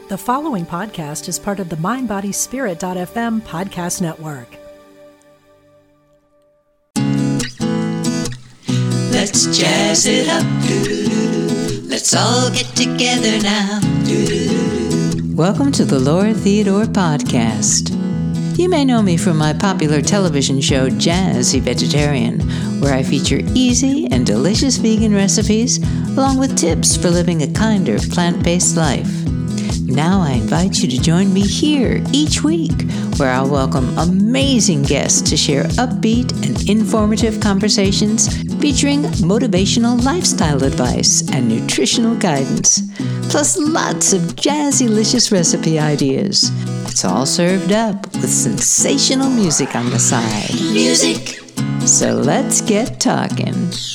The following podcast is part of the MindBodySpirit.fm podcast network. Let's jazz it up. Let's all get together now. Welcome to the Laura Theodore Podcast. You may know me from my popular television show, Jazzy Vegetarian, where I feature easy and delicious vegan recipes, along with tips for living a kinder, plant-based life. Now I invite you to join me here each week, where I'll welcome amazing guests to share upbeat and informative conversations featuring motivational lifestyle advice and nutritional guidance, plus lots of jazzy-licious recipe ideas. It's all served up with sensational music on the side. Music! So let's get talking.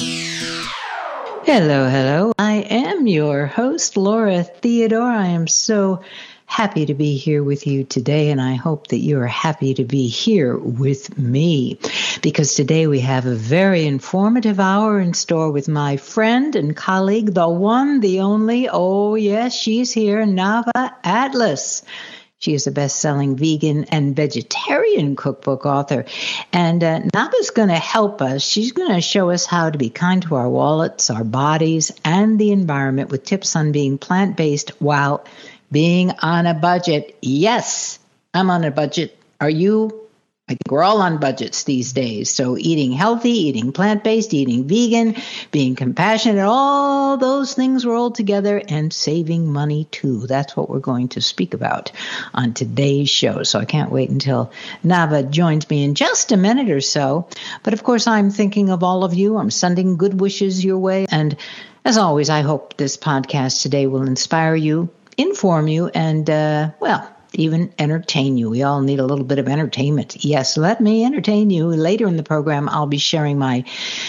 Hello. I am your host, Laura Theodore. I am so happy to be here with you today, and I hope that you are happy to be here with me, because today we have a very informative hour in store with my friend and colleague, the one, the only, oh yes, she's here, Nava Atlas. She is a best-selling vegan and vegetarian cookbook author. And Nava's going to help us. She's going to show us how to be kind to our wallets, our bodies, and the environment with tips on being plant-based while being on a budget. Yes, I'm on a budget. Are you? I think we're all on budgets these days. So eating healthy, eating plant-based, eating vegan, being compassionate, all those things rolled together, and saving money too. That's what we're going to speak about on today's show. So I can't wait until Nava joins me in just a minute or so. But of course, I'm thinking of all of you. I'm sending good wishes your way. And as always, I hope this podcast today will inspire you, inform you, and, even entertain you. We all need a little bit of entertainment. Yes, let me entertain you. Later in the program, I'll be sharing my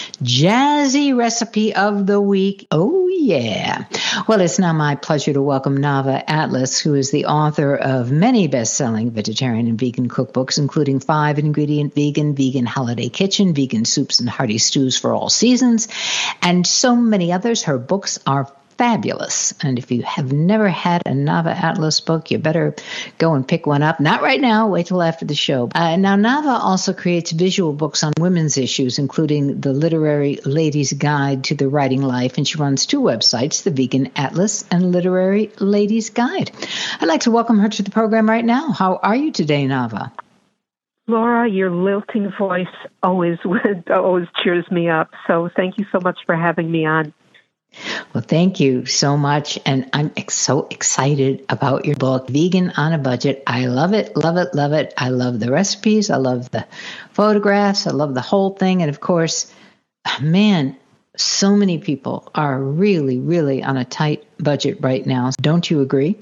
jazzy recipe of the week. Oh, yeah. Well, it's now my pleasure to welcome Nava Atlas, who is the author of many best-selling vegetarian and vegan cookbooks, including 5-ingredient vegan holiday kitchen, vegan soups and hearty stews for all seasons, and so many others. Her books are fabulous. And if you have never had a Nava Atlas book, you better go and pick one up. Not right now. Wait till after the show. Now, Nava also creates visual books on women's issues, including the Literary Ladies Guide to the Writing Life. And she runs 2 websites, the Vegan Atlas and Literary Ladies Guide. I'd like to welcome her to the program right now. How are you today, Nava? Laura, your lilting voice always cheers me up. So thank you so much for having me on. Well, thank you so much. And I'm so excited about your book, Vegan on a Budget. I love it, love it, love it. I love the recipes. I love the photographs. I love the whole thing. And of course, man, so many people are really, really on a tight budget right now. Don't you agree?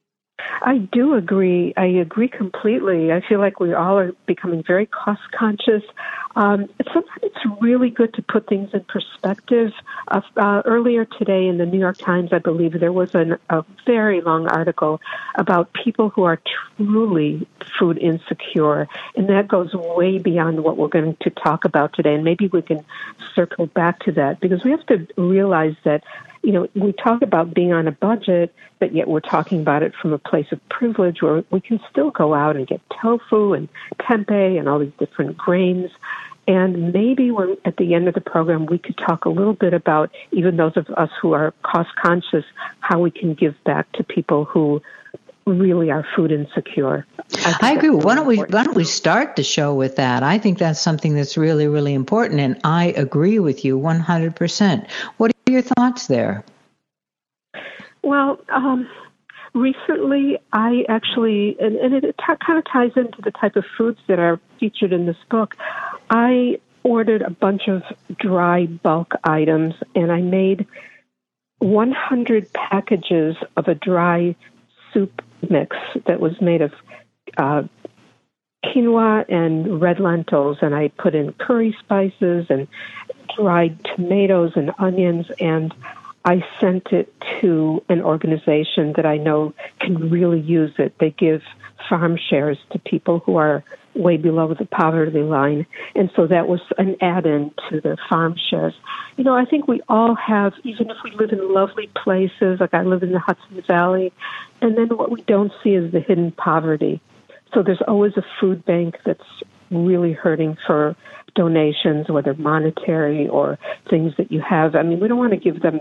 I do agree. I agree completely. I feel like we all are becoming very cost-conscious. Sometimes it's really good to put things in perspective. Earlier today in the New York Times, I believe, there was a very long article about people who are truly food insecure, and that goes way beyond what we're going to talk about today. And maybe we can circle back to that, because we have to realize that, you know, we talk about being on a budget, but yet we're talking about it from a place of privilege where we can still go out and get tofu and tempeh and all these different grains. And maybe at the end of the program, we could talk a little bit about, even those of us who are cost-conscious, how we can give back to people who really are food insecure. I agree. Why don't we start the show with that? I think that's something that's really, really important, and I agree with you 100%. What are your thoughts there? Well, recently I actually, and it kind of ties into the type of foods that are featured in this book, I ordered a bunch of dry bulk items, and I made 100 packages of a dry soup mix that was made of quinoa and red lentils, and I put in curry spices and dried tomatoes and onions, and I sent it to an organization that I know can really use it. They give farm shares to people who are way below the poverty line. And so that was an add-in to the farm shares. I think we all have, even if we live in lovely places, like I live in the Hudson Valley, and then what we don't see is the hidden poverty. So there's always a food bank that's really hurting for donations, whether monetary or things that you have. I mean, we don't want to give them,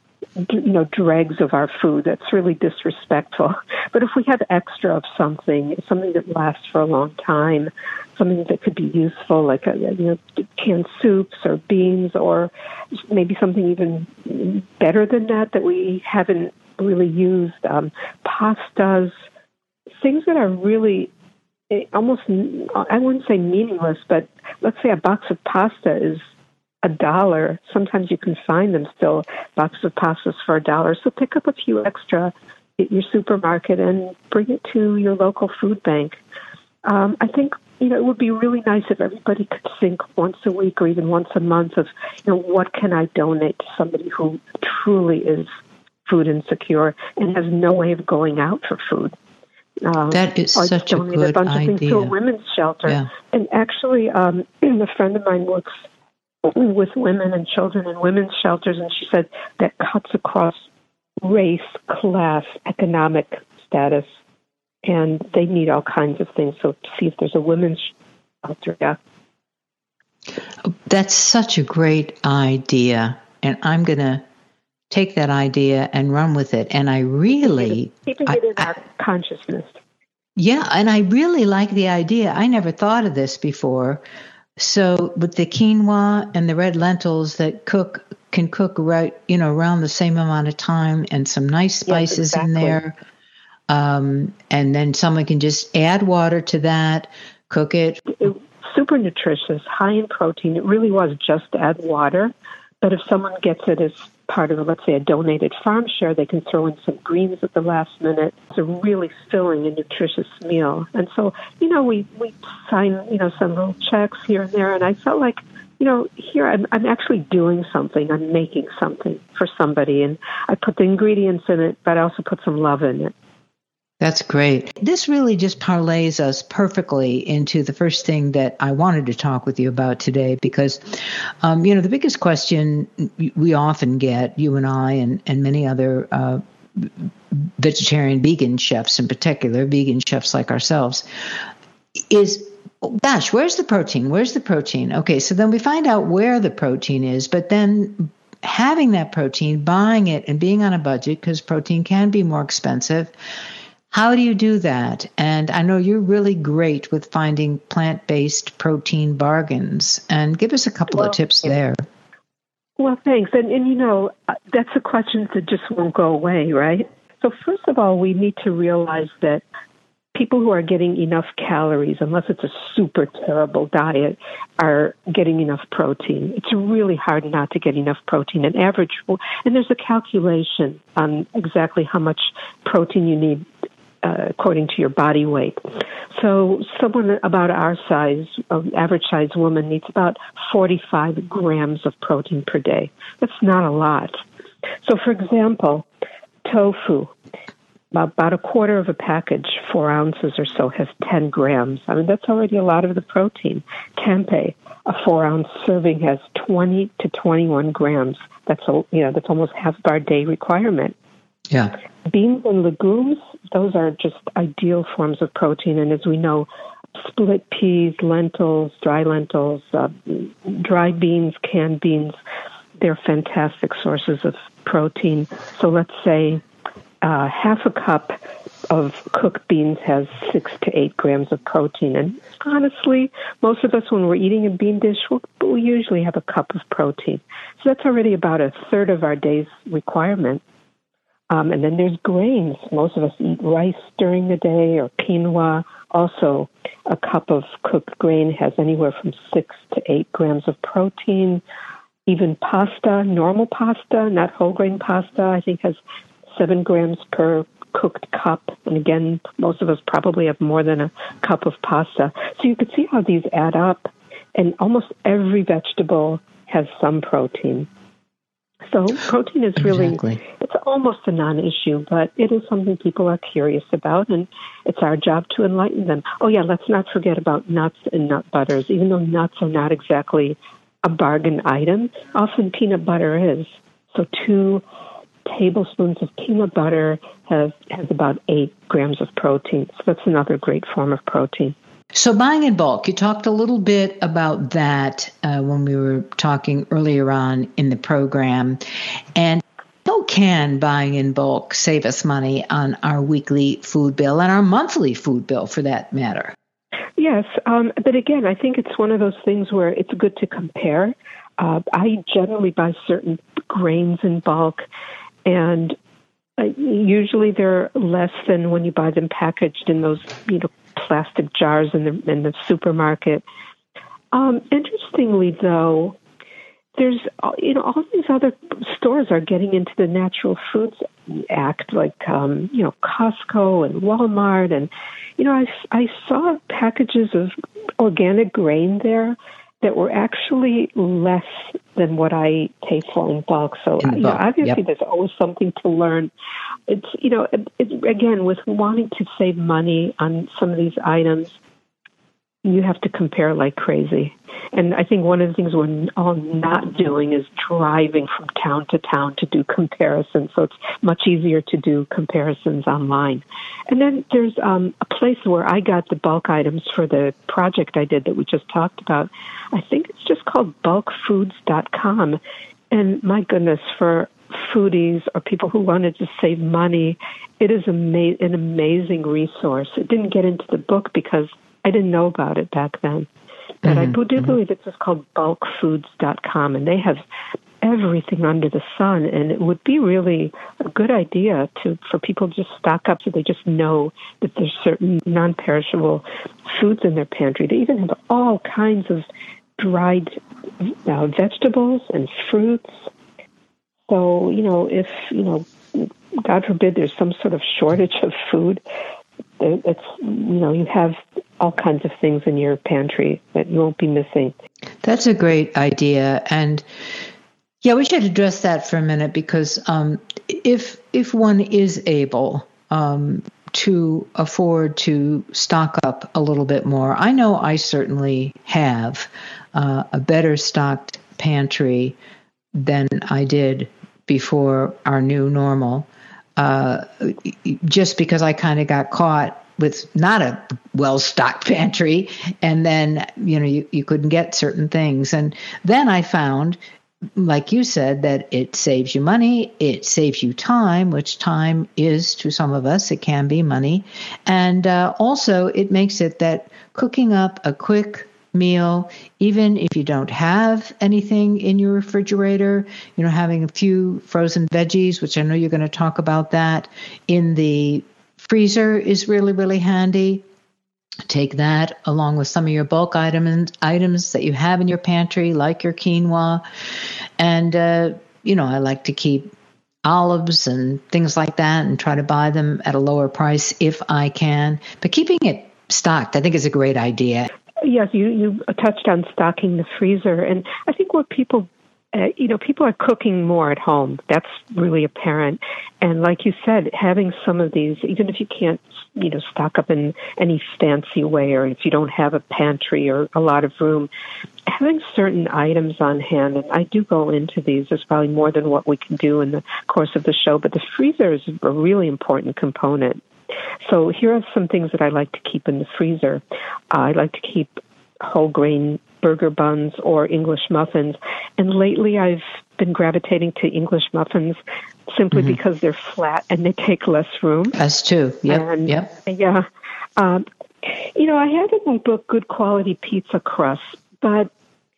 dregs of our food. That's really disrespectful. But if we have extra of something that lasts for a long time, something that could be useful, like canned soups or beans, or maybe something even better than that we haven't really used, pastas, things that are really almost, I wouldn't say meaningless, but let's say a box of pasta is $1. Sometimes you can find them still, boxes of pastas for $1. So pick up a few extra at your supermarket and bring it to your local food bank. I think, it would be really nice if everybody could think once a week or even once a month of, what can I donate to somebody who truly is food insecure and has no way of going out for food. That is such a good idea. Donate a bunch of things to a women's shelter. Yeah. And actually, a friend of mine works with women and children in women's shelters, and she said that cuts across race, class, economic status, and they need all kinds of things. So to see if there's a women's shelter, yeah. That's such a great idea, and I'm going to take that idea and run with it. And I really... Keeping it in our consciousness. Yeah, and I really like the idea. I never thought of this before. So with the quinoa and the red lentils that can cook right, around the same amount of time, and some nice spices in there. And then someone can just add water to that, cook it. Super nutritious, high in protein. It really was just add water. But if someone gets it as part of, let's say, a donated farm share, they can throw in some greens at the last minute. It's a really filling and nutritious meal. And so, we sign, some little checks here and there. And I felt like, here I'm actually doing something. I'm making something for somebody. And I put the ingredients in it, but I also put some love in it. That's great. This really just parlays us perfectly into the first thing that I wanted to talk with you about today, because, the biggest question we often get, you and I and many other vegetarian, vegan chefs in particular, vegan chefs like ourselves, is, gosh, where's the protein? Where's the protein? Okay, so then we find out where the protein is, but then having that protein, buying it and being on a budget, because protein can be more expensive. How do you do that? And I know you're really great with finding plant-based protein bargains. And give us a couple of tips there. Well, thanks. And that's a question that just won't go away, right? So first of all, we need to realize that people who are getting enough calories, unless it's a super terrible diet, are getting enough protein. It's really hard not to get enough protein. An average, and there's a calculation on exactly how much protein you need according to your body weight. So someone about our size, average size woman, needs about 45 grams of protein per day. That's not a lot. So for example, tofu, about a quarter of a package, 4 ounces or so, has 10 grams. I mean, that's already a lot of the protein. Tempeh, a 4-ounce serving, has 20 to 21 grams. That's almost half of our day requirement. Yeah. Beans and legumes, those are just ideal forms of protein. And as we know, split peas, lentils, dry beans, canned beans, they're fantastic sources of protein. So let's say half a cup of cooked beans has 6 to 8 grams of protein. And honestly, most of us, when we're eating a bean dish, we'll usually have a cup of protein. So that's already about a third of our day's requirement. And then there's grains. Most of us eat rice during the day, or quinoa. Also, a cup of cooked grain has anywhere from 6 to 8 grams of protein. Even pasta, normal pasta, not whole grain pasta, I think has 7 grams per cooked cup. And again, most of us probably have more than a cup of pasta. So you could see how these add up. And almost every vegetable has some protein. So protein is really, Exactly. it's almost a non-issue, but it is something people are curious about, and it's our job to enlighten them. Oh, yeah, let's not forget about nuts and nut butters. Even though nuts are not exactly a bargain item, often peanut butter is. So 2 tablespoons of peanut butter has about 8 grams of protein. So that's another great form of protein. So buying in bulk, you talked a little bit about that when we were talking earlier on in the program. And how can buying in bulk save us money on our weekly food bill and our monthly food bill for that matter? Yes, but again, I think it's one of those things where it's good to compare. I generally buy certain grains in bulk, and usually they're less than when you buy them packaged in those, plastic jars in the supermarket. Interestingly, though, there's all these other stores are getting into the Natural Foods Act, like Costco and Walmart, and I saw packages of organic grain there that were actually less than what I pay for in bulk. So, obviously there's always something to learn. It's, again, with wanting to save money on some of these items, you have to compare like crazy. And I think one of the things we're all not doing is driving from town to town to do comparisons. So it's much easier to do comparisons online. And then there's a place where I got the bulk items for the project I did that we just talked about. I think it's just called bulkfoods.com. And my goodness, for foodies or people who wanted to save money, it is an amazing resource. It didn't get into the book because I didn't know about it back then. But I do believe it's just called bulkfoods.com, and they have everything under the sun. And it would be really a good idea for people to just stock up so they just know that there's certain non-perishable foods in their pantry. They even have all kinds of dried vegetables and fruits. So, if, God forbid, there's some sort of shortage of food, it's, you have all kinds of things in your pantry that you won't be missing. That's a great idea. And we should address that for a minute because if one is able to afford to stock up a little bit more, I know I certainly have a better stocked pantry than I did before our new normal, just because I kind of got caught with not a well-stocked pantry, and then, you couldn't get certain things. And then I found, like you said, that it saves you money, it saves you time, which time is, to some of us, it can be money. And also it makes it that cooking up a quick meal, even if you don't have anything in your refrigerator, having a few frozen veggies, which I know you're going to talk about that, in the freezer is really, really handy. Take that along with some of your bulk items that you have in your pantry, like your quinoa. And, I like to keep olives and things like that and try to buy them at a lower price if I can. But keeping it stocked, I think, is a great idea. Yes, you touched on stocking the freezer. And I think what people are cooking more at home. That's really apparent. And like you said, having some of these, even if you can't, stock up in any fancy way, or if you don't have a pantry or a lot of room, having certain items on hand, and I do go into these, there's probably more than what we can do in the course of the show, but the freezer is a really important component. So here are some things that I like to keep in the freezer. I like to keep whole grain burger buns or English muffins. And lately I've been gravitating to English muffins simply because they're flat and they take less room. Us too. Yep. Yeah. I have in my book good quality pizza crust, but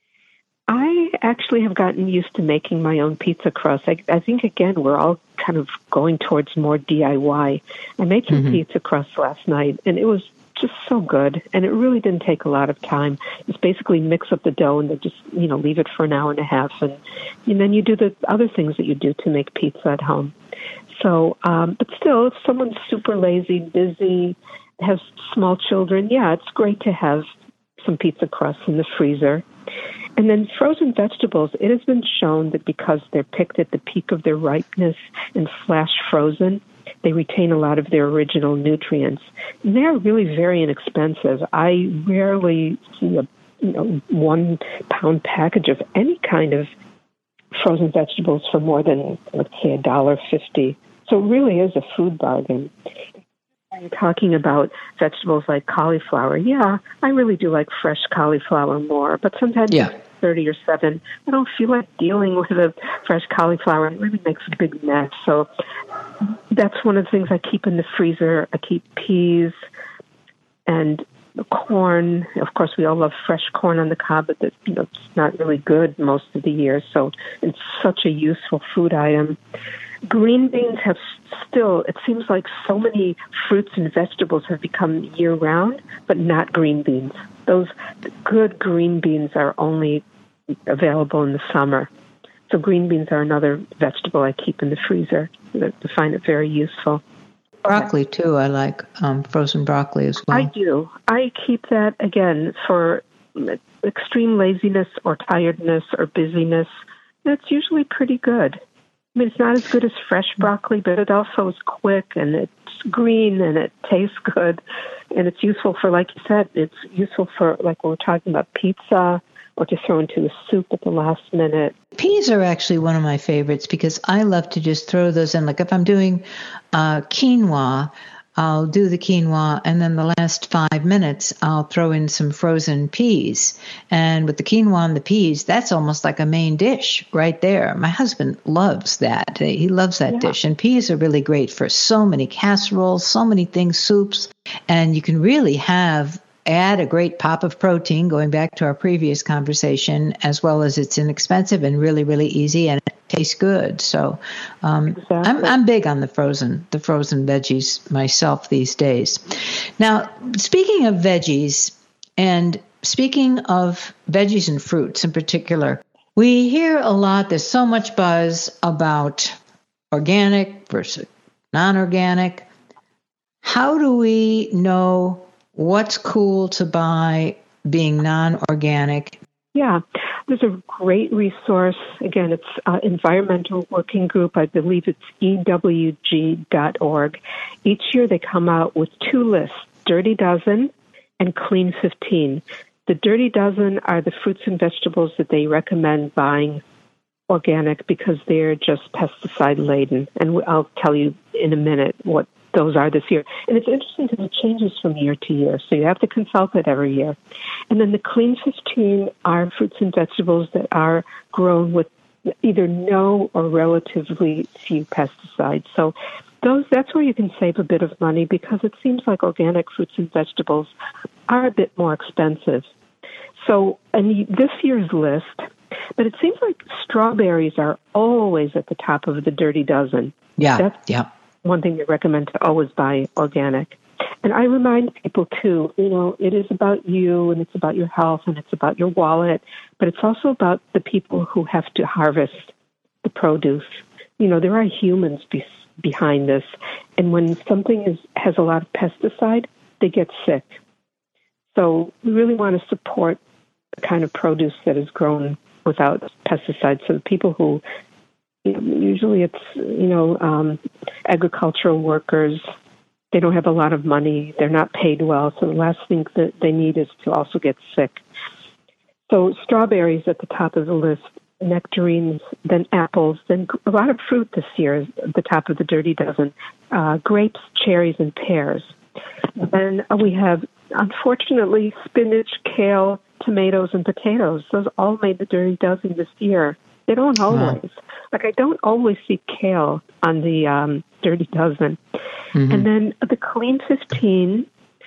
I actually have gotten used to making my own pizza crust. I think, again, we're all kind of going towards more DIY. I made some pizza crust last night, and it was just so good, and it really didn't take a lot of time. It's basically mix up the dough and then just, leave it for an hour and a half, and then you do the other things that you do to make pizza at home. So, but still, if someone's super lazy, busy, has small children, it's great to have some pizza crust in the freezer. And then frozen vegetables, it has been shown that because they're picked at the peak of their ripeness and flash frozen, they retain a lot of their original nutrients. And they're really very inexpensive. I rarely see a 1 pound package of any kind of frozen vegetables for more than, let's say, $1.50. So it really is a food bargain. When you're talking about vegetables like cauliflower, yeah, I really do like fresh cauliflower more, but sometimes it's 30 or 7. I don't feel like dealing with a fresh cauliflower. It really makes a big mess. So that's one of the things I keep in the freezer. I keep peas and corn. Of course, we all love fresh corn on the cob, but it's not really good most of the year. So it's such a useful food item. Green beans have still, it seems like so many fruits and vegetables have become year-round, but not green beans. Those good green beans are only available in the summer. So green beans are another vegetable I keep in the freezer. I find it very useful. Broccoli, too. I like frozen broccoli as well. I do. I keep that, again, for extreme laziness or tiredness or busyness. That's usually pretty good. I mean, it's not as good as fresh broccoli, but it also is quick, and it's green, and it tastes good, and it's useful for, like you said, it's useful for, like, when we're talking about pizza or to throw into a soup at the last minute. Peas are actually one of my favorites because I love to just throw those in. Like if I'm doing quinoa, I'll do the quinoa, and then the last 5 minutes, I'll throw in some frozen peas. And with the quinoa and the peas, that's almost like a main dish right there. My husband loves that. He loves that dish. And peas are really great for so many casseroles, so many things, soups. And you can really add a great pop of protein, going back to our previous conversation, as well as it's inexpensive and really, really easy, and it tastes good. So exactly. I'm big on the frozen veggies myself these days. Now, speaking of veggies, and speaking of veggies and fruits in particular, we hear a lot, there's so much buzz about organic versus non-organic. How do we know what's cool to buy being non-organic? Yeah, there's a great resource. Again, it's Environmental Working Group. I believe it's EWG.org. Each year they come out with 2 lists, Dirty Dozen and Clean 15. The Dirty Dozen are the fruits and vegetables that they recommend buying organic because they're just pesticide-laden. And I'll tell you in a minute what those are this year. And it's interesting because it changes from year to year, so you have to consult it every year. And then the Clean 15 are fruits and vegetables that are grown with either no or relatively few pesticides. So that's where you can save a bit of money because it seems like organic fruits and vegetables are a bit more expensive. So, and this year's list, but it seems like strawberries are always at the top of the Dirty Dozen. Yeah. One thing they recommend to always buy organic. And I remind people, too, it is about you, and it's about your health, and it's about your wallet, but it's also about the people who have to harvest the produce. There are humans behind this, and when something has a lot of pesticide, they get sick. So we really want to support the kind of produce that is grown without pesticides. So the people who usually it's, agricultural workers. They don't have a lot of money. They're not paid well. So the last thing that they need is to also get sick. So strawberries at the top of the list, nectarines, then apples, then a lot of fruit this year is at the top of the Dirty Dozen, grapes, cherries, and pears. Then we have, unfortunately, spinach, kale, tomatoes, and potatoes. Those all made the Dirty Dozen this year. They don't always. Like, I don't always see kale on the Dirty Dozen. Mm-hmm. And then the Clean 15,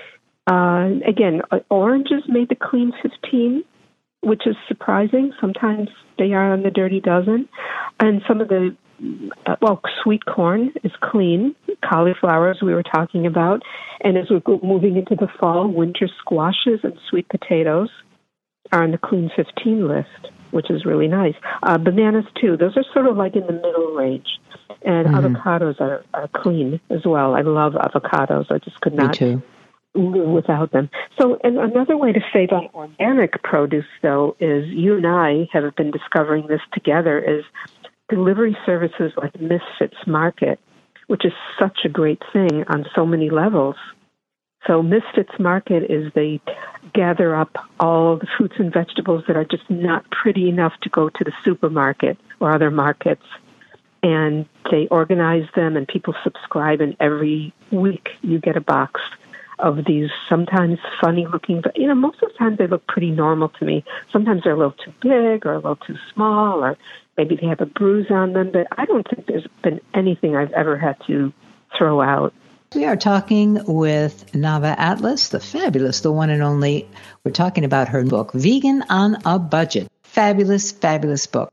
again, oranges made the Clean 15, which is surprising. Sometimes they are on the Dirty Dozen. And some of the, sweet corn is clean. Cauliflower, as we were talking about. And as we're moving into the fall, winter squashes and sweet potatoes are on the Clean 15 list, which is really nice. Bananas, too. Those are sort of like in the middle range. And avocados are clean as well. I love avocados. I just could not live without them. So, and another way to save on organic produce, though, is you and I have been discovering this together, is delivery services like Misfits Market, which is such a great thing on so many levels. So Misfits Market is they gather up all the fruits and vegetables that are just not pretty enough to go to the supermarket or other markets. And they organize them, and people subscribe, and every week you get a box of these sometimes funny-looking, but, most of the time they look pretty normal to me. Sometimes they're a little too big or a little too small, or maybe they have a bruise on them, but I don't think there's been anything I've ever had to throw out. We are talking with Nava Atlas, the fabulous, the one and only. We're talking about her book, Vegan on a Budget. Fabulous, fabulous book.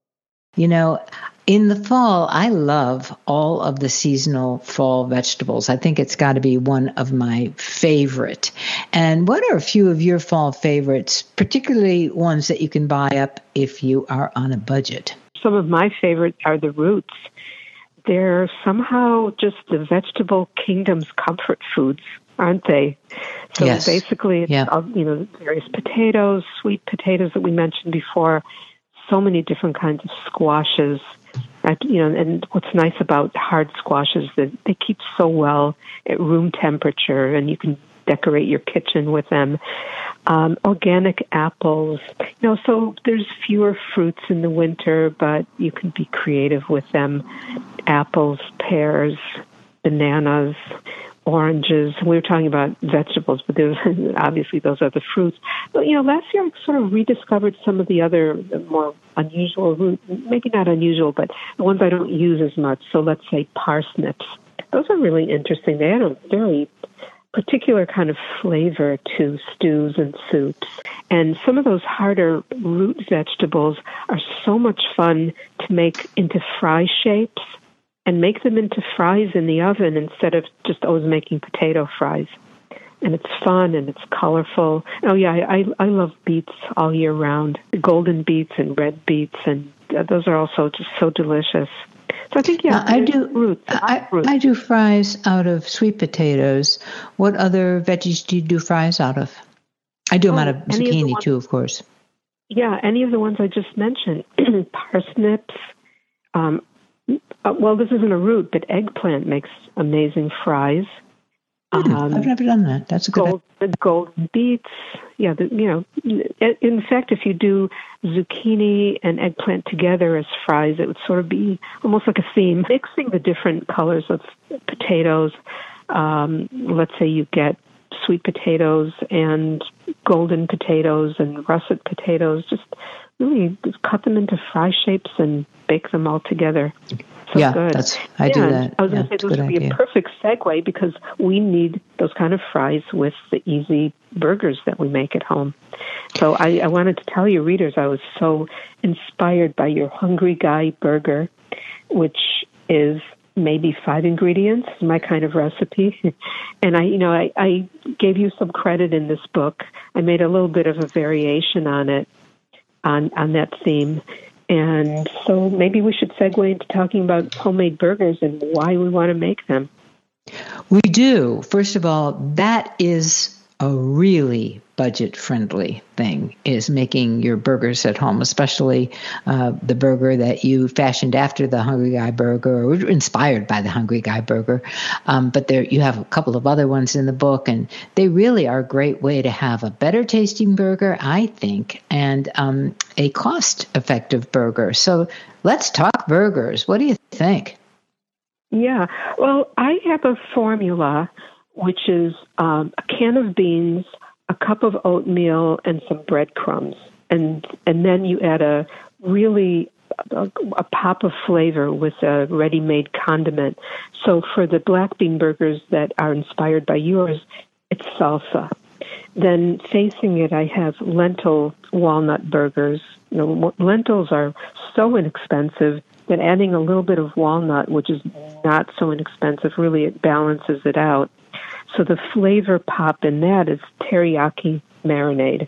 In the fall, I love all of the seasonal fall vegetables. I think it's got to be one of my favorite. And what are a few of your fall favorites, particularly ones that you can buy up if you are on a budget? Some of my favorites are the roots. They're somehow just the vegetable kingdom's comfort foods, aren't they? So yes. Basically, it's various potatoes, sweet potatoes that we mentioned before, so many different kinds of squashes. And what's nice about hard squashes is that they keep so well at room temperature, and you can decorate your kitchen with them. Organic apples. So there's fewer fruits in the winter, but you can be creative with them. Apples, pears, bananas, oranges. We were talking about vegetables, but there's obviously those are the fruits. But, last year I sort of rediscovered some of the other more unusual roots, maybe not unusual, but the ones I don't use as much. So let's say parsnips. Those are really interesting. They had a very particular kind of flavor to stews and soups. And some of those harder root vegetables are so much fun to make into fry shapes and make them into fries in the oven instead of just always making potato fries. And it's fun and it's colorful. Oh, yeah, I love beets all year round, golden beets and red beets, and those are also just so delicious. So I think, I do roots. I do fries out of sweet potatoes. What other veggies do you do fries out of? I do them out of zucchini too, of course. Yeah, any of the ones I just mentioned. Parsnips. Well, this isn't a root, but eggplant makes amazing fries. I've never done that. That's a good idea. Golden beets. Yeah, in fact, if you do zucchini and eggplant together as fries, it would sort of be almost like a theme. Mixing the different colors of potatoes. Let's say you get sweet potatoes and golden potatoes and russet potatoes. Just really cut them into fry shapes and bake them all together. So good. I do that. I was going to say this would be a perfect segue because we need those kind of fries with the easy burgers that we make at home. So I wanted to tell your readers I was so inspired by your Hungry Guy burger, which is maybe 5 ingredients, my kind of recipe. And I gave you some credit in this book. I made a little bit of a variation on it, on that theme. And so maybe we should segue into talking about homemade burgers and why we want to make them. We do. First of all, that is a really budget-friendly thing, is making your burgers at home, especially the burger that you fashioned after the Hungry Guy burger or inspired by the Hungry Guy burger. But you have a couple of other ones in the book, and they really are a great way to have a better-tasting burger, I think, and a cost-effective burger. So let's talk burgers. What do you think? Yeah. Well, I have a formula, which is a can of beans, a cup of oatmeal, and some breadcrumbs. And then you add a pop of flavor with a ready-made condiment. So for the black bean burgers that are inspired by yours, it's salsa. Then facing it, I have lentil walnut burgers. Lentils are so inexpensive that adding a little bit of walnut, which is not so inexpensive, really it balances it out. So the flavor pop in that is teriyaki marinade.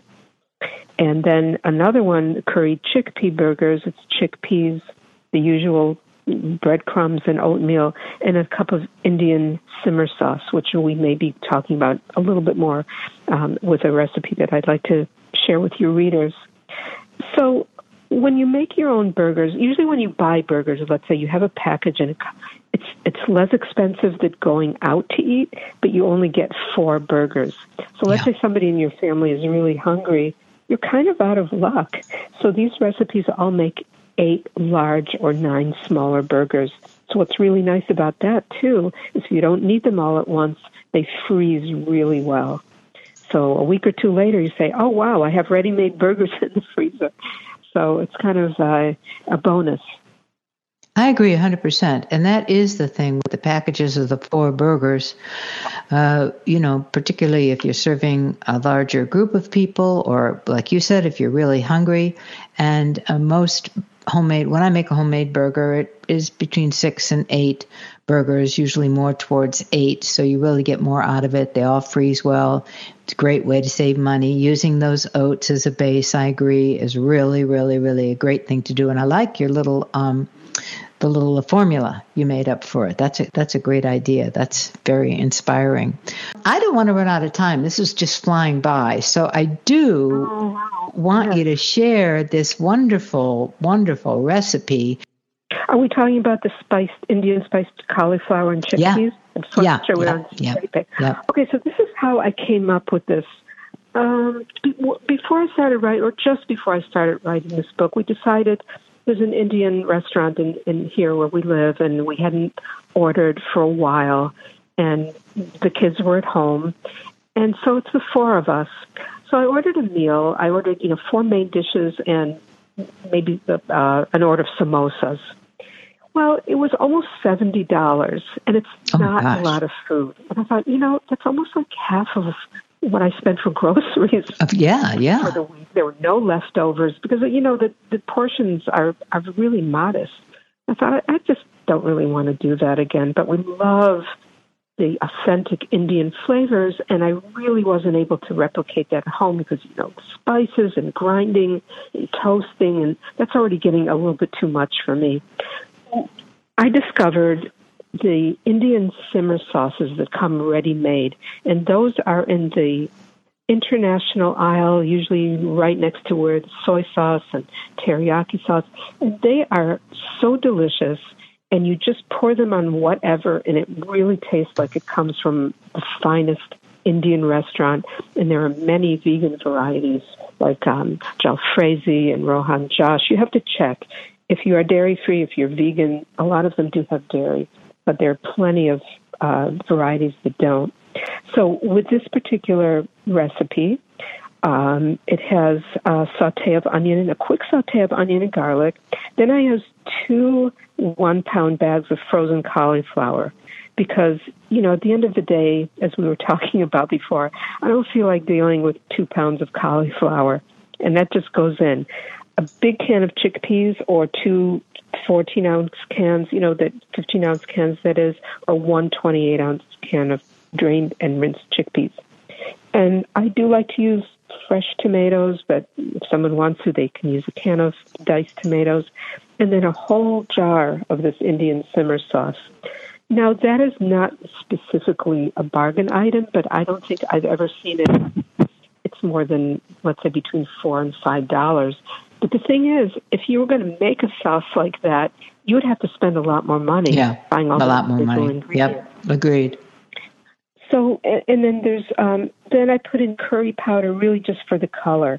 And then another one, curry chickpea burgers. It's chickpeas, the usual breadcrumbs and oatmeal, and a cup of Indian simmer sauce, which we may be talking about a little bit more with a recipe that I'd like to share with your readers. So when you make your own burgers, usually when you buy burgers, let's say you have a package and it's less expensive than going out to eat, but you only get 4 burgers. So let's say somebody in your family is really hungry, you're kind of out of luck. So these recipes all make 8 large or 9 smaller burgers. So what's really nice about that, too, is you don't need them all at once. They freeze really well. So a week or 2 later, you say, oh, wow, I have ready-made burgers in the freezer. So it's kind of a bonus. I agree 100%. And that is the thing with the packages of the 4 burgers. Particularly if you're serving a larger group of people, or like you said, if you're really hungry. And most when I make a homemade burger, it is between 6 and 8 burgers, usually more towards 8. So you really get more out of it. They all freeze well. It's a great way to save money. Using those oats as a base, I agree, is really, really, really a great thing to do. And I like your little the little formula you made up for it. That's a great idea. That's very inspiring. I don't want to run out of time. This is just flying by. So I do want you to share this wonderful, wonderful recipe. Are we talking about the Indian spiced cauliflower and chickpeas? Yeah. Okay, so this is how I came up with this. Before I started writing, or just before I started writing this book, we decided there's an Indian restaurant in here where we live, and we hadn't ordered for a while, and the kids were at home, and so it's the 4 of us. So I ordered a meal. I ordered, 4 main dishes and maybe an order of samosas. Well, it was almost $70, and it's not a lot of food. And I thought, that's almost like half of what I spent for groceries. For the week. There were no leftovers because, the portions are really modest. I thought, I just don't really want to do that again. But we love the authentic Indian flavors, and I really wasn't able to replicate that at home because, spices and grinding and toasting, and that's already getting a little bit too much for me. I discovered the Indian simmer sauces that come ready-made, and those are in the international aisle, usually right next to where the soy sauce and teriyaki sauce, and they are so delicious, and you just pour them on whatever, and it really tastes like it comes from the finest Indian restaurant, and there are many vegan varieties like jalfrezi and Rohan Josh. You have to check. If you are dairy-free, if you're vegan, a lot of them do have dairy, but there are plenty of varieties that don't. So with this particular recipe, it has a quick saute of onion and garlic. Then I use 2 1-pound bags of frozen cauliflower because, at the end of the day, as we were talking about before, I don't feel like dealing with 2 pounds of cauliflower, and that just goes in. A big can of chickpeas or 2 14-ounce cans, that 15-ounce cans that is, or 1 28-ounce can of drained and rinsed chickpeas. And I do like to use fresh tomatoes, but if someone wants to, they can use a can of diced tomatoes. And then a whole jar of this Indian simmer sauce. Now, that is not specifically a bargain item, but I don't think I've ever seen it. It's more than, let's say, between $4 and $5. But the thing is, if you were going to make a sauce like that, you would have to spend a lot more money buying all the individual ingredients. Yep, agreed. So, and then there's, then I put in curry powder really just for the color,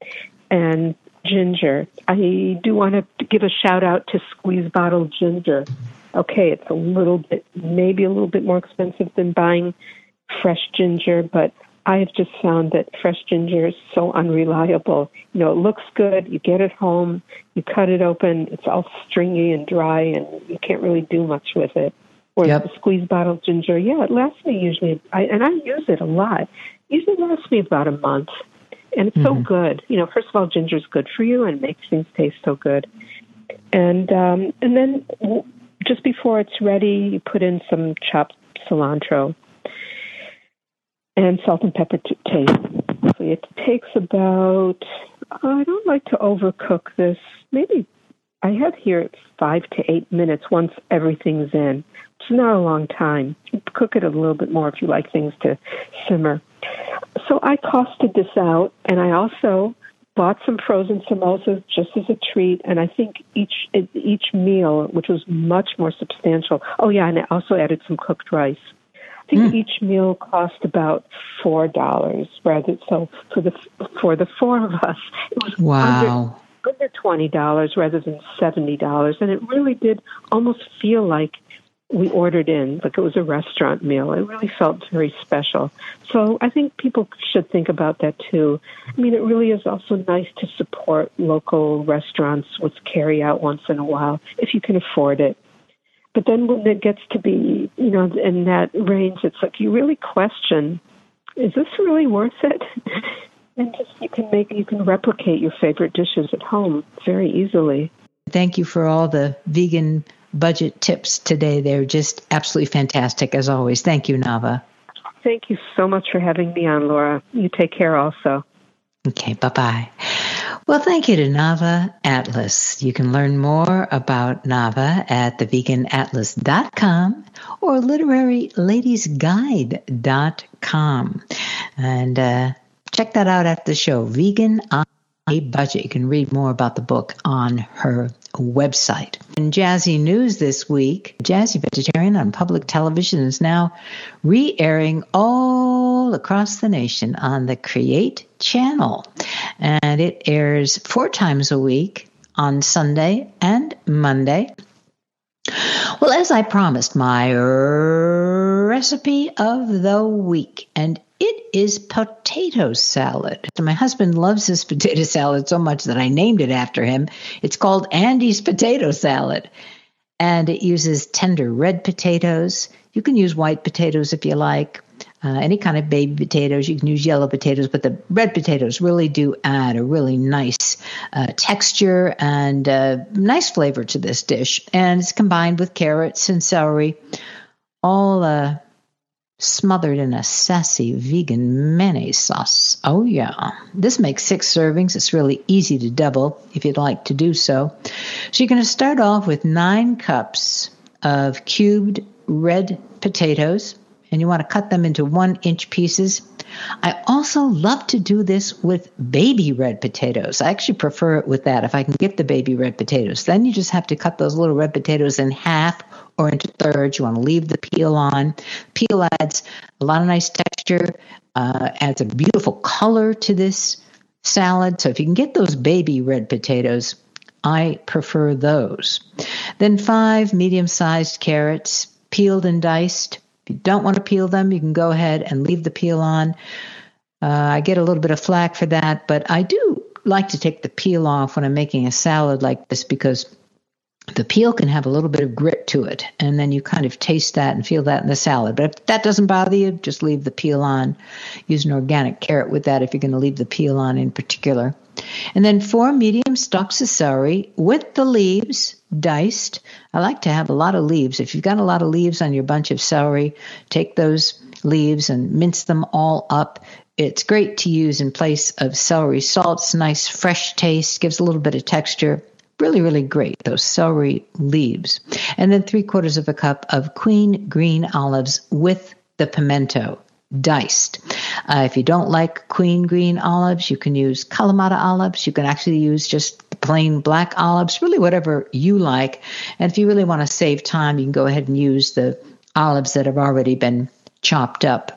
and ginger. I do want to give a shout out to squeeze bottle ginger. Okay, it's maybe a little bit more expensive than buying fresh ginger, but I have just found that fresh ginger is so unreliable. It looks good. You get it home, you cut it open, it's all stringy and dry, and you can't really do much with it. Whereas the squeeze bottle ginger, it lasts me usually, and I use it a lot. Usually lasts me about a month, and it's so good. First of all, ginger is good for you and makes things taste so good. And then just before it's ready, you put in some chopped cilantro and salt and pepper to taste. It takes about, I don't like to overcook this, maybe I have here 5 to 8 minutes once everything's in. It's not a long time. You cook it a little bit more if you like things to simmer. So I costed this out, and I also bought some frozen samosas just as a treat, and I think each meal, which was much more substantial. Oh yeah, and I also added some cooked rice. I think each meal cost about $4. So for the four of us, it was under $20 rather than $70, and it really did almost feel like we ordered in, like it was a restaurant meal. It really felt very special. So I think people should think about that too. I mean, it really is also nice to support local restaurants with carry out once in a while, if you can afford it. But then when it gets to be, in that range, it's like you really question, is this really worth it? And just you can replicate your favorite dishes at home very easily. Thank you for all the vegan budget tips today. They're just absolutely fantastic, as always. Thank you, Nava. Thank you so much for having me on, Laura. You take care also. Okay, bye-bye. Well, thank you to Nava Atlas. You can learn more about Nava at theveganatlas.com or literaryladiesguide.com. And check that out after the show, Vegan on a Budget. You can read more about the book on her website. In Jazzy News this week, Jazzy Vegetarian on public television is now re-airing all across the nation on the Create channel. And it airs 4 times a week on Sunday and Monday. Well, as I promised, my recipe of the week, and it is potato salad. My husband loves this potato salad so much that I named it after him. It's called Andy's Potato Salad, and it uses tender red potatoes. You can use white potatoes if you like, any kind of baby potatoes. You can use yellow potatoes, but the red potatoes really do add a really nice texture and nice flavor to this dish. And it's combined with carrots and celery, all smothered in a sassy vegan mayonnaise sauce. Oh, yeah. This makes 6 servings. It's really easy to double if you'd like to do so. So you're going to start off with 9 cups of cubed red potatoes, and you want to cut them into 1-inch pieces. I also love to do this with baby red potatoes. I actually prefer it with that if I can get the baby red potatoes. Then you just have to cut those little red potatoes in half or into thirds. You want to leave the peel on. Peel adds a lot of nice texture, adds a beautiful color to this salad. So if you can get those baby red potatoes, I prefer those. Then 5 medium-sized carrots, peeled and diced. If you don't want to peel them, you can go ahead and leave the peel on. I get a little bit of flack for that, but I do like to take the peel off when I'm making a salad like this because the peel can have a little bit of grit to it, and then you kind of taste that and feel that in the salad. But if that doesn't bother you, just leave the peel on. Use an organic carrot with that if you're going to leave the peel on in particular. And then 4 medium stalks of celery with the leaves diced. I like to have a lot of leaves. If you've got a lot of leaves on your bunch of celery, take those leaves and mince them all up. It's great to use in place of celery salt. It's nice, fresh taste, gives a little bit of texture. Really, really great, those celery leaves. And then 3/4 cup of queen green olives with the pimento diced. If you don't like queen green olives, you can use Kalamata olives. You can actually use just plain black olives, really whatever you like. And if you really want to save time, you can go ahead and use the olives that have already been chopped up.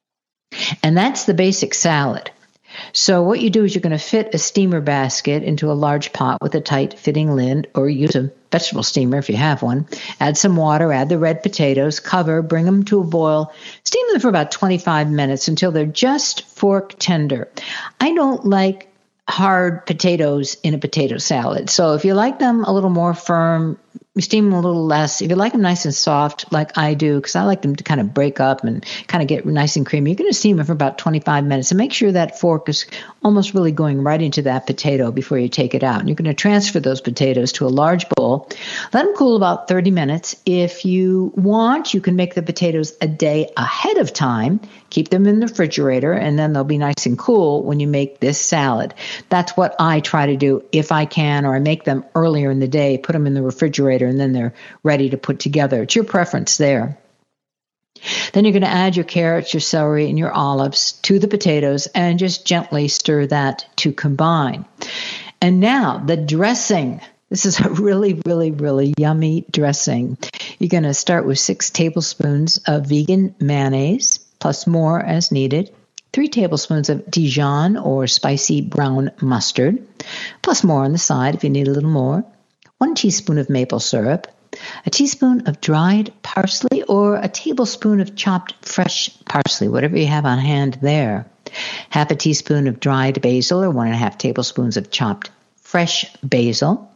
And that's the basic salad. So what you do is you're going to fit a steamer basket into a large pot with a tight fitting lid, or use a vegetable steamer if you have one. Add some water, add the red potatoes, cover, bring them to a boil. Steam them for about 25 minutes until they're just fork tender. I don't like hard potatoes in a potato salad. So if you like them a little more firm, steam them a little less. If you like them nice and soft, like I do, because I like them to kind of break up and kind of get nice and creamy, you're going to steam them for about 25 minutes. And make sure that fork is almost really going right into that potato before you take it out. And you're going to transfer those potatoes to a large bowl. Let them cool about 30 minutes. If you want, you can make the potatoes a day ahead of time. Keep them in the refrigerator, and then they'll be nice and cool when you make this salad. That's what I try to do if I can, or I make them earlier in the day, put them in the refrigerator, and then they're ready to put together. It's your preference there. Then you're going to add your carrots, your celery, and your olives to the potatoes and just gently stir that to combine. And now the dressing. This is a really, really, really yummy dressing. You're going to start with 6 tablespoons of vegan mayonnaise, plus more as needed. 3 tablespoons of Dijon or spicy brown mustard, plus more on the side if you need a little more. 1 teaspoon of maple syrup, a teaspoon of dried parsley, or a tablespoon of chopped fresh parsley, whatever you have on hand there. 1/2 teaspoon of dried basil, or 1.5 tablespoons of chopped fresh basil.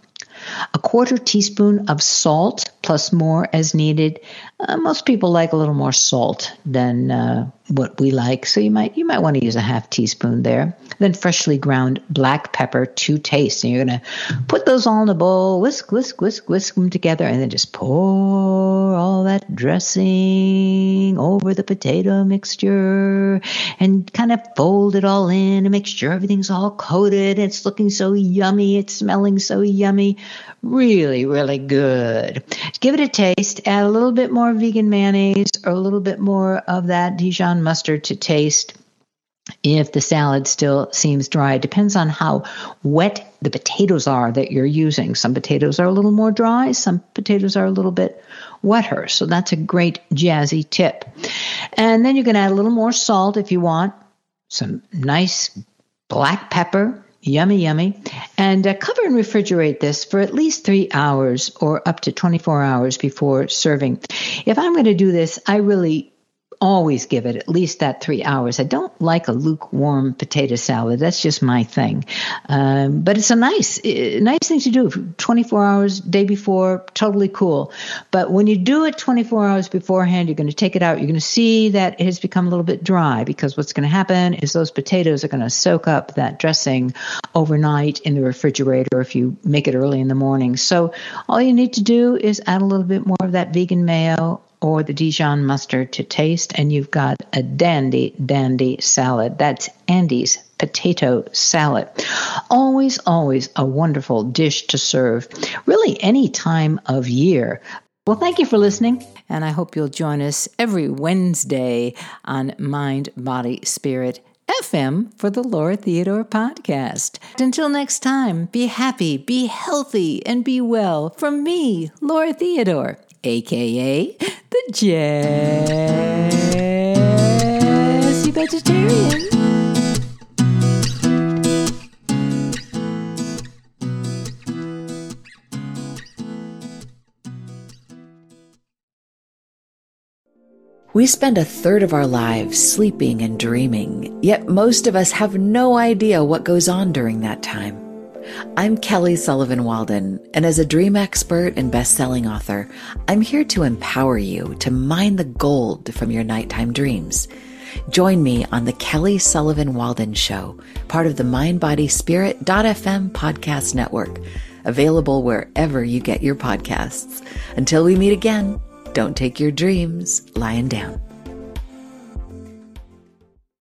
1/4 teaspoon of salt, plus more as needed. Most people like a little more salt than what we like, so you might want to use a 1/2 teaspoon there. Then freshly ground black pepper to taste. And you're going to put those all in a bowl, whisk them together, and then just pour all that dressing over the potato mixture and kind of fold it all in and make sure everything's all coated. It's looking so yummy. It's smelling so yummy. Really, really good. Give it a taste. Add a little bit more vegan mayonnaise or a little bit more of that Dijon mustard to taste. If the salad still seems dry, it depends on how wet the potatoes are that you're using. Some potatoes are a little more dry. Some potatoes are a little bit wetter. So that's a great jazzy tip. And then you can add a little more salt if you want. Some nice black pepper. Yummy, yummy. And cover and refrigerate this for at least 3 hours or up to 24 hours before serving. If I'm going to do this, I really always give it at least that 3 hours. I don't like a lukewarm potato salad. That's just my thing. But it's a nice thing to do. 24 hours, day before, totally cool. But when you do it 24 hours beforehand, you're going to take it out. You're going to see that it has become a little bit dry, because what's going to happen is those potatoes are going to soak up that dressing overnight in the refrigerator if you make it early in the morning. So all you need to do is add a little bit more of that vegan mayo or the Dijon mustard to taste, and you've got a dandy, dandy salad. That's Andy's potato salad. Always, always a wonderful dish to serve, really any time of year. Well, thank you for listening, and I hope you'll join us every Wednesday on Mind, Body, Spirit FM for the Laura Theodore podcast. Until next time, be happy, be healthy, and be well. From me, Laura Theodore, a.k.a. the Jazzy Vegetarian. We spend a third of our lives sleeping and dreaming, yet most of us have no idea what goes on during that time. I'm Kelly Sullivan Walden, and as a dream expert and best-selling author, I'm here to empower you to mine the gold from your nighttime dreams. Join me on the Kelly Sullivan Walden Show, part of the MindBodySpirit.fm podcast network, available wherever you get your podcasts. Until we meet again, don't take your dreams lying down.